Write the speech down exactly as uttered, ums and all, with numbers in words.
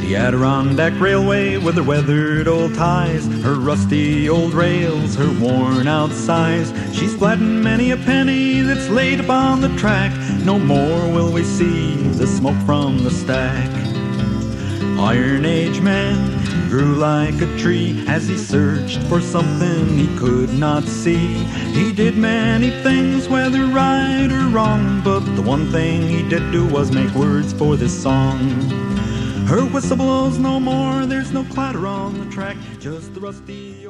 The Adirondack Railway with her weathered old ties, her rusty old rails, her worn out sighs. She's flattened many a penny that's laid upon the track. No more will we see the smoke from the stack. Iron Age man grew like a tree as he searched for something he could not see. He did many things, whether right or wrong, but the one thing he did do was make words for this song. Her whistle blows no more, there's no clatter on the track, just the rusty